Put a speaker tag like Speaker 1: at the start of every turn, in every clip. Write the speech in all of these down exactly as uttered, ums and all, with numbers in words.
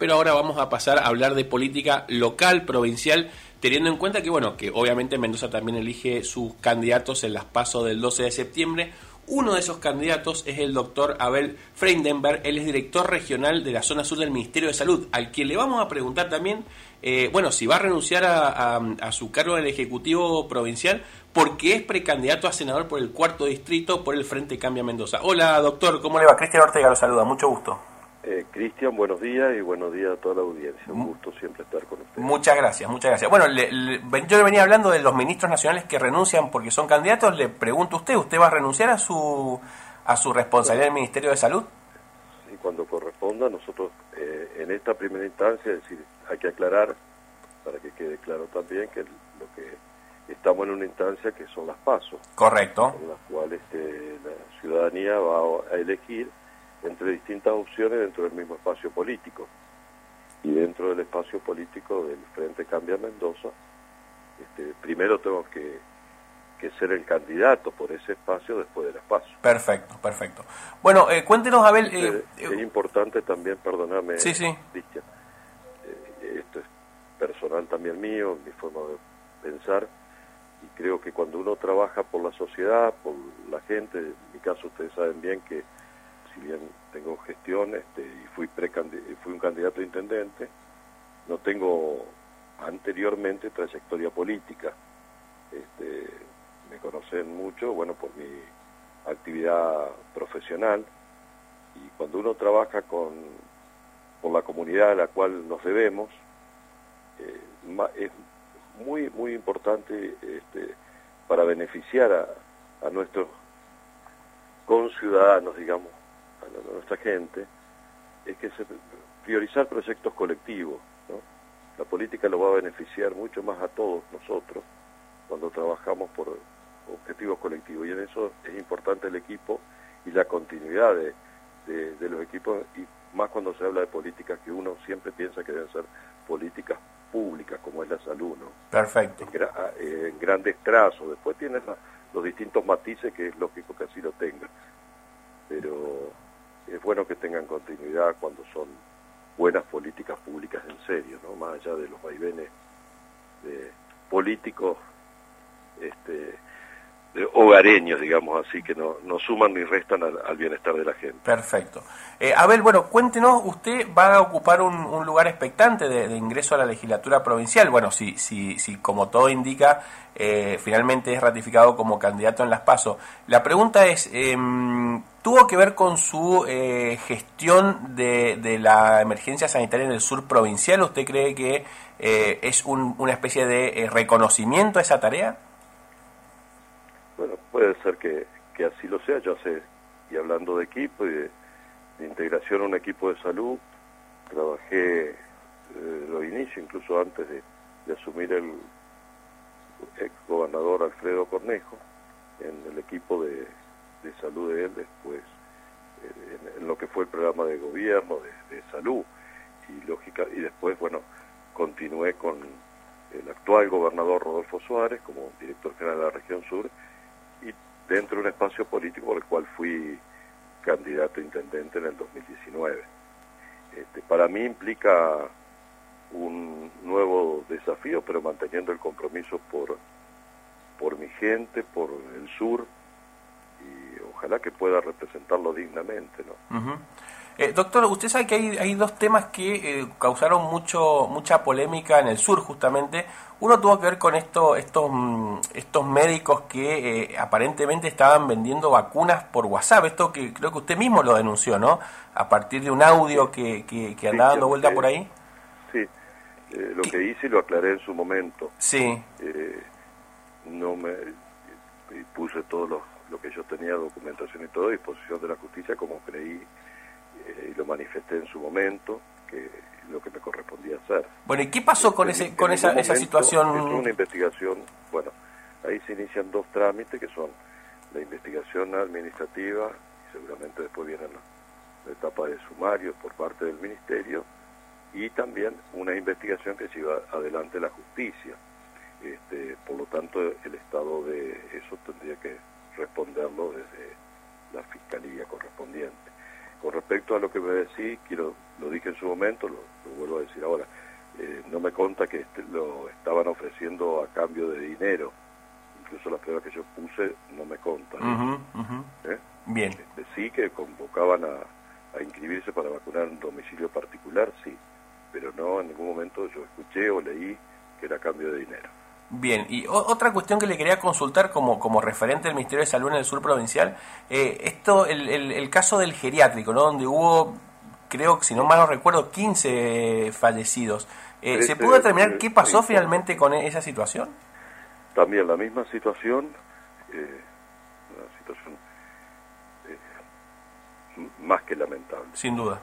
Speaker 1: pero ahora vamos a pasar a hablar de política local, provincial, teniendo en cuenta que, bueno, que obviamente Mendoza también elige sus candidatos en las PASO del doce de septiembre. Uno de esos candidatos es el doctor Abel Freindenberg, él es director regional de la zona sur del Ministerio de Salud, al quien le vamos a preguntar también, eh, bueno, si va a renunciar a, a, a su cargo en el Ejecutivo Provincial, porque es precandidato a senador por el cuarto distrito por el Frente Cambia Mendoza. Hola, doctor, ¿cómo le va? Cristian Ortega lo saluda, mucho gusto.
Speaker 2: Eh, Cristian, buenos días y buenos días a toda la audiencia. Un gusto siempre estar con usted.
Speaker 1: Muchas gracias, muchas gracias. Bueno, le, le, yo le venía hablando de los ministros nacionales que renuncian porque son candidatos. Le pregunto a usted, ¿usted va a renunciar a su a su responsabilidad en el Ministerio de Salud?
Speaker 2: Sí, cuando corresponda. Nosotros eh, en esta primera instancia, es decir, hay que aclarar, para que quede claro también, que lo que estamos en una instancia que son las PASO.
Speaker 1: Correcto.
Speaker 2: En las cuales este, la ciudadanía va a elegir entre distintas opciones dentro del mismo espacio político. Y dentro del espacio político del Frente Cambia Mendoza, este, primero tengo que, que ser el candidato por ese espacio después del espacio.
Speaker 1: Perfecto, perfecto. Bueno, eh, cuéntenos, Abel...
Speaker 2: Eh, es, es importante también, perdóname,
Speaker 1: sí, sí.
Speaker 2: Cristian, eh, esto es personal también mío, mi forma de pensar, y creo que cuando uno trabaja por la sociedad, por la gente, en mi caso ustedes saben bien que si bien tengo gestión este, y fui, fui un candidato a intendente, no tengo anteriormente trayectoria política. Este, me conocen mucho, bueno, por mi actividad profesional, y cuando uno trabaja con, con la comunidad a la cual nos debemos, eh, es muy, muy importante este, para beneficiar a, a nuestros conciudadanos, digamos, a nuestra gente, es que se priorizar proyectos colectivos, ¿no? La política lo va a beneficiar mucho más a todos nosotros cuando trabajamos por objetivos colectivos, y en eso es importante el equipo y la continuidad de, de, de los equipos, y más cuando se habla de políticas que uno siempre piensa que deben ser políticas públicas, como es la salud, ¿no?
Speaker 1: Perfecto.
Speaker 2: En, gra en grandes trazos, después tienen la, los distintos matices que es lógico que así lo tengan, pero es bueno que tengan continuidad cuando son buenas políticas públicas en serio, ¿no? Más allá de los vaivenes de políticos este, de hogareños, digamos así, que no, no suman ni restan al, al bienestar de la gente.
Speaker 1: Perfecto. Eh, Abel, bueno, cuéntenos, usted va a ocupar un, un lugar expectante de, de ingreso a la legislatura provincial. Bueno, si, si, si como todo indica, eh, finalmente es ratificado como candidato en las PASO. La pregunta es, eh, ¿tuvo que ver con su eh, gestión de, de la emergencia sanitaria en el sur provincial? ¿Usted cree que eh, es un, una especie de eh, reconocimiento a esa tarea?
Speaker 2: Bueno, puede ser que, que así lo sea. Yo sé, y hablando de equipo y de, de integración a un equipo de salud, trabajé eh, los inicios, incluso antes de, de asumir el ex gobernador Alfredo Cornejo, en el equipo de, de salud de él, después eh, en, en lo que fue el programa de gobierno de, de salud, y lógica, y después, bueno, continué con el actual gobernador Rodolfo Suárez como director general de la región sur, y dentro de un espacio político por el cual fui candidato a intendente en el dos mil diecinueve. Este, para mí implica un nuevo desafío, pero manteniendo el compromiso por, por mi gente, por el sur, y ojalá que pueda representarlo dignamente, ¿no?
Speaker 1: Uh-huh. Eh, doctor, usted sabe que hay, hay dos temas que eh, causaron mucho mucha polémica en el sur, justamente. Uno tuvo que ver con esto, estos estos médicos que eh, aparentemente estaban vendiendo vacunas por WhatsApp. Esto que creo que usted mismo lo denunció, ¿no? A partir de un audio que, que, que andaba sí, dando vuelta
Speaker 2: eh,
Speaker 1: por ahí.
Speaker 2: Sí, eh, lo que hice y lo aclaré en su momento.
Speaker 1: Sí.
Speaker 2: Eh, no me puse todo lo, lo que yo tenía, documentación y todo, a disposición de la justicia, como creí eh, y lo manifesté en su momento, que lo que me correspondía hacer.
Speaker 1: Bueno, ¿y qué pasó con
Speaker 2: en,
Speaker 1: ese con
Speaker 2: esa,
Speaker 1: momento, esa situación?
Speaker 2: Es una investigación, bueno, ahí se inician dos trámites, que son la investigación administrativa, y seguramente después viene la, la etapa de sumario por parte del Ministerio, y también una investigación que se lleva adelante la justicia. Este, por lo tanto, el estado de eso tendría que responderlo desde la fiscalía correspondiente. con respecto a lo que me decís, quiero, lo dije en su momento, lo, lo vuelvo a decir ahora, eh, no me consta que este, lo estaban ofreciendo a cambio de dinero, incluso las pruebas que yo puse no me contan.
Speaker 1: Uh-huh, uh-huh.
Speaker 2: ¿Eh?
Speaker 1: Bien.
Speaker 2: Este, sí que convocaban a, a inscribirse para vacunar en domicilio particular, sí, pero no en ningún momento yo escuché o leí que era a cambio de dinero.
Speaker 1: Bien, y o, otra cuestión que le quería consultar como, como referente del Ministerio de Salud en el sur provincial, eh, esto, el, el, el caso del geriátrico, ¿no? Donde hubo, creo que si no mal no recuerdo, quince fallecidos. Eh, ¿Se pudo determinar qué pasó finalmente con esa situación?
Speaker 2: También la misma situación, eh, una situación eh, más que lamentable.
Speaker 1: Sin duda.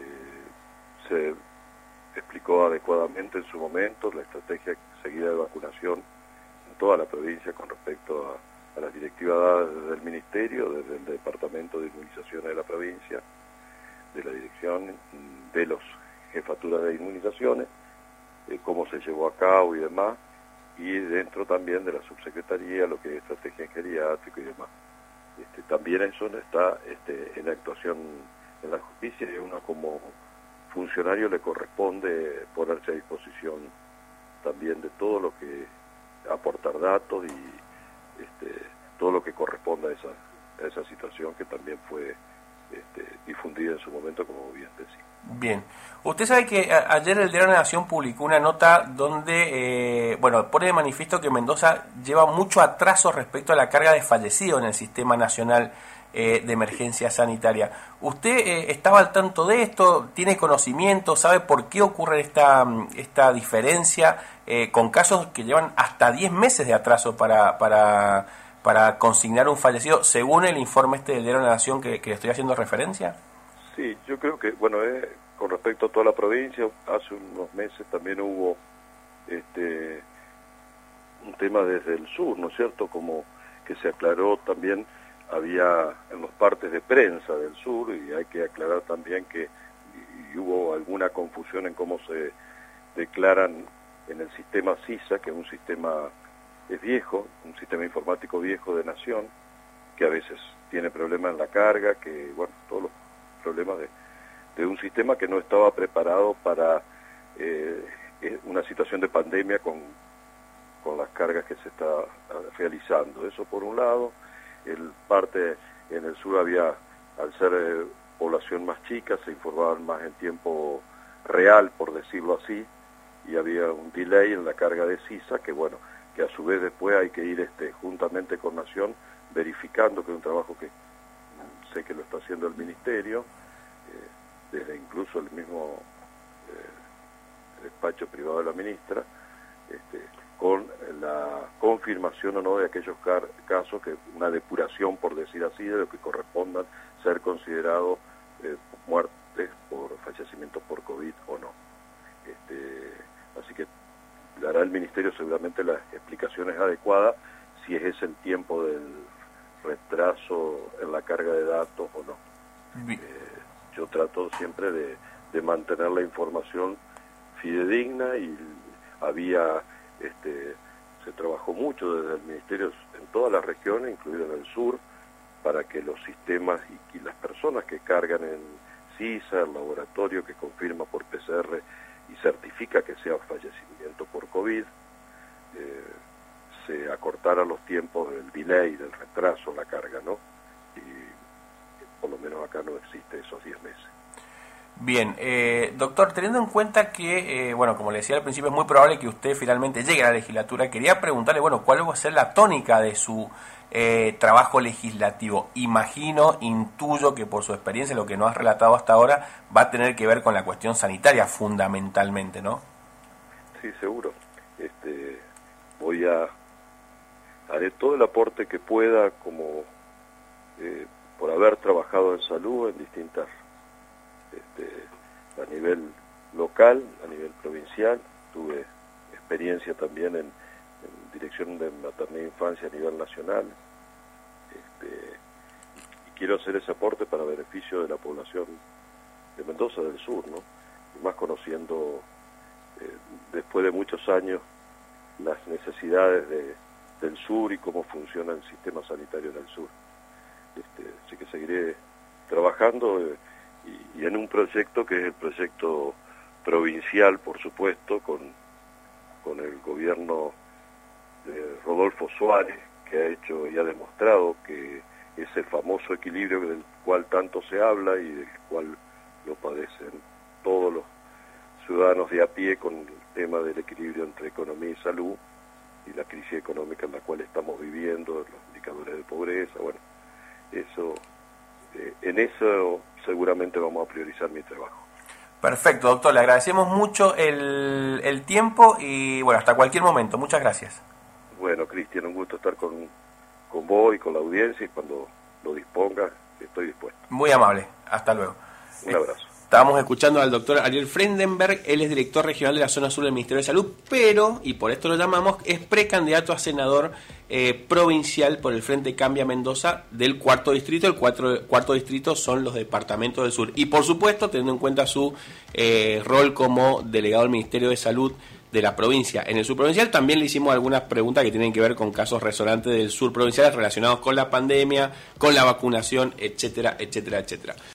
Speaker 2: Eh, se explicó adecuadamente en su momento la estrategia seguida de vacunación en toda la provincia con respecto a, a las directivas dadas desde el Ministerio, desde el Departamento de Inmunizaciones de la provincia, de la dirección, de los jefaturas de inmunizaciones, eh, cómo se llevó a cabo y demás, y dentro también de la subsecretaría, lo que es estrategia en geriátrico y demás. Este, también eso está este, en la actuación en la justicia, y uno como funcionario le corresponde ponerse a disposición también de todo lo que aportar datos y este, todo lo que corresponda a esa, a esa situación que también fue este, difundida en su momento, como bien decía.
Speaker 1: Bien. Usted sabe que a, ayer el Diario de la Nación publicó una nota donde, eh, bueno, pone de manifiesto que Mendoza lleva mucho atraso respecto a la carga de fallecidos en el Sistema Nacional eh, de Emergencia Sanitaria. ¿Usted eh, estaba al tanto de esto? ¿Tiene conocimiento? ¿Sabe por qué ocurre esta, esta diferencia eh, con casos que llevan hasta diez meses de atraso para, para, para consignar un fallecido, según el informe este del Diario de la Nación que, que le estoy haciendo referencia?
Speaker 2: Sí, yo creo que, bueno, eh, con respecto a toda la provincia, hace unos meses también hubo este un tema desde el sur, ¿no es cierto?, como que se aclaró también, había en los partes de prensa del sur, y hay que aclarar también que y, y hubo alguna confusión en cómo se declaran en el sistema CISA, que es un sistema, es viejo, un sistema informático viejo de Nación, que a veces tiene problemas en la carga, que, bueno, todos los problemas de, de un sistema que no estaba preparado para eh, una situación de pandemia con, con las cargas que se está realizando. Eso por un lado. El parte en el sur había, al ser eh, población más chica, se informaban más en tiempo real, por decirlo así, y había un delay en la carga de CISA, que bueno, que a su vez después hay que ir este, juntamente con Nación, verificando que es un trabajo que sé que lo está haciendo el Ministerio, eh, desde incluso el mismo eh, despacho privado de la ministra, este, con la confirmación o no de aquellos car casos, que una depuración, por decir así, de lo que correspondan ser considerados eh, muertes por fallecimiento por COVID o no. Este, así que dará el Ministerio seguramente las explicaciones adecuadas, si es ese el tiempo del retraso en la carga de datos o no. Eh, yo trato siempre de, de mantener la información fidedigna, y había, este, se trabajó mucho desde el Ministerio en todas las regiones, incluido en el sur, para que los sistemas y, y las personas que cargan en CISA, el laboratorio que confirma por P C R y certifica que sea fallecimiento por COVID, eh, se acortaran los tiempos del delay, del retraso, la carga, ¿no? Y por lo menos acá no existe esos diez meses.
Speaker 1: Bien, eh, doctor, teniendo en cuenta que, eh, bueno, como le decía al principio, es muy probable que usted finalmente llegue a la legislatura, quería preguntarle, bueno, ¿cuál va a ser la tónica de su eh, trabajo legislativo? Imagino, intuyo que por su experiencia, lo que nos has relatado hasta ahora, va a tener que ver con la cuestión sanitaria fundamentalmente, ¿no?
Speaker 2: Sí, seguro. Este, voy a haré todo el aporte que pueda, como eh, por haber trabajado en salud en distintas, este, a nivel local, a nivel provincial, tuve experiencia también en, en dirección de maternidad e infancia a nivel nacional, este, y quiero hacer ese aporte para beneficio de la población de Mendoza del Sur, ¿no? Y más conociendo, eh, después de muchos años, las necesidades de del sur y cómo funciona el sistema sanitario en el sur. Este, así que seguiré trabajando, eh, y, y en un proyecto que es el proyecto provincial, por supuesto, con, con el gobierno de Rodolfo Suárez, que ha hecho y ha demostrado que ese famoso equilibrio del cual tanto se habla y del cual lo padecen todos los ciudadanos de a pie con el tema del equilibrio entre economía y salud y la crisis económica en la cual estamos viviendo, los indicadores de pobreza, bueno, eso, eh, en eso seguramente vamos a priorizar mi trabajo.
Speaker 1: Perfecto, doctor, le agradecemos mucho el, el tiempo y bueno, hasta cualquier momento, muchas gracias.
Speaker 2: Bueno, Cristian, un gusto estar con, con vos y con la audiencia y cuando lo disponga estoy dispuesto.
Speaker 1: Muy amable, hasta luego.
Speaker 2: Un abrazo.
Speaker 1: Estábamos escuchando al doctor Ariel Frendenberg, él es director regional de la zona sur del Ministerio de Salud, pero, y por esto lo llamamos, es precandidato a senador eh, provincial por el Frente Cambia Mendoza del cuarto distrito. El cuatro, cuarto distrito son los departamentos del sur. Y por supuesto, teniendo en cuenta su eh, rol como delegado del Ministerio de Salud de la provincia. En el sur provincial también le hicimos algunas preguntas que tienen que ver con casos resonantes del sur provincial relacionados con la pandemia, con la vacunación, etcétera, etcétera, etcétera.